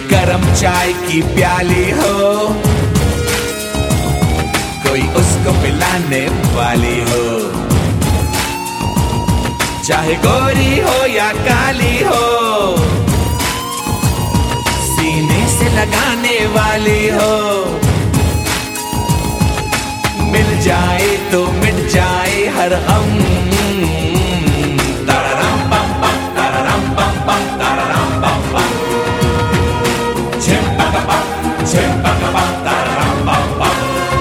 गरम चाय की प्याली हो, कोई उसको पिलाने वाली हो, चाहे गोरी हो या काली हो, सीने से लगाने वाली हो। मिल जाए तो मिट जाए हर गम। ताराराम पम पम, ताराराम पम पम, ताराराम पम पम, झिम पक पम, झिम पक पम, ताराराम पम पम।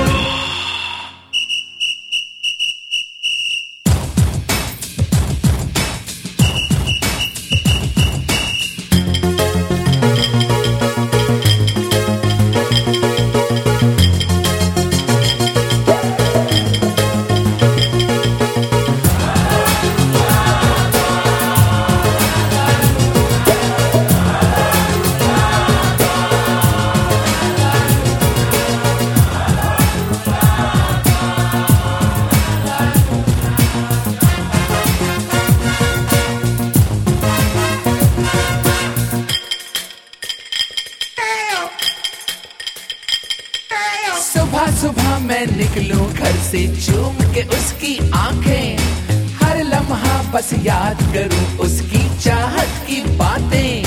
सुबह सुबह मैं निकलूं घर से चूम के उसकी आंखें, हर लम्हा बस याद करूं उसकी चाहत की बातें।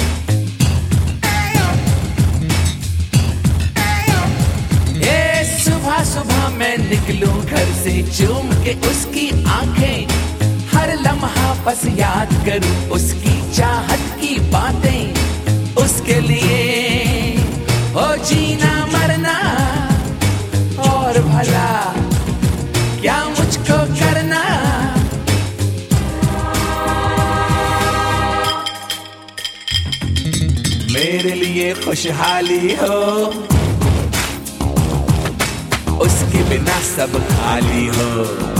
ये सुबह सुबह मैं निकलूं घर से चूम के उसकी आंखें, हर लम्हा बस याद करूं उसकी चाहत की बातें। उसके लिए हो जीना मरना और भला क्या मुझको करना। मेरे लिए खुशहाली हो, उसके बिना सब खाली हो,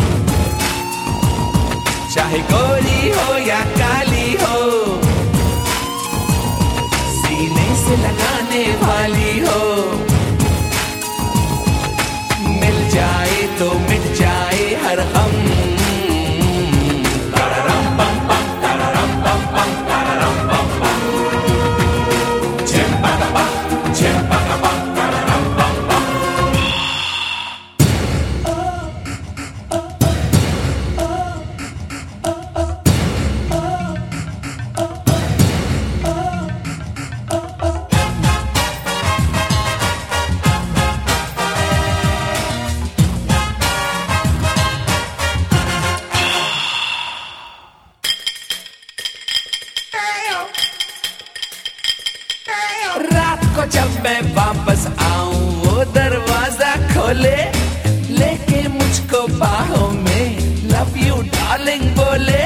चाहे गोरी हो या काली हो, सीने से लगाने वाली हो। जाए तो मिट जाए हर गम। ताराराम पम पम, ताराराम पम पम, ताराराम पम पम, झिम पक पम, झिम पक पम, ताराराम पम पम। रात को जब मैं वापस आऊं वो दरवाजा खोले, लेके मुझको बाहों में लव यू डार्लिंग बोले।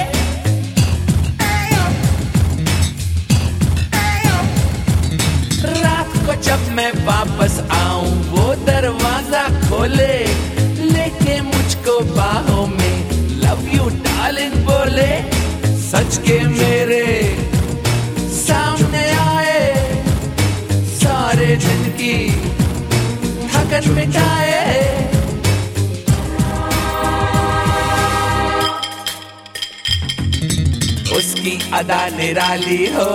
रात को जब मैं वापस आऊं वो दरवाजा खोले, लेके मुझको बाहों में लव यू डार्लिंग बोले। सच के मेरे सामने आए, सारे दिन की थकन मिटाए। उसकी अदा निराली हो,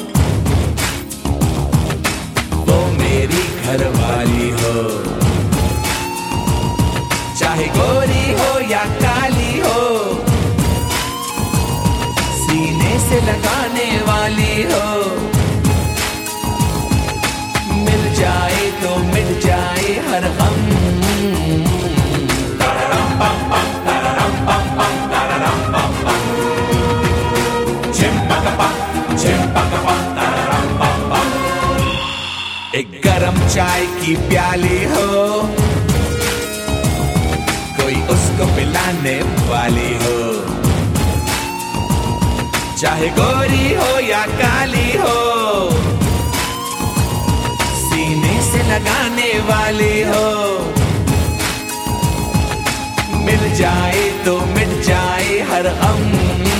वो मेरी घरवाली हो, चाहे गोरी हो या काली हो, सीने से लगाने वाली हो। मिल जाए तो मिट जाए हर गम। ताराराम पम पम, ताराराम पम पम, ताराराम पम पम, झिम पक पम, झिम पक पम, ताराराम पम पम। एक गरम चाय की प्याली हो, कोई उसको पिलाने वाली हो, चाहे गोरी हो या काली हो, सीने से लगाने वाली हो। मिल जाए तो मिट जाए हर गम।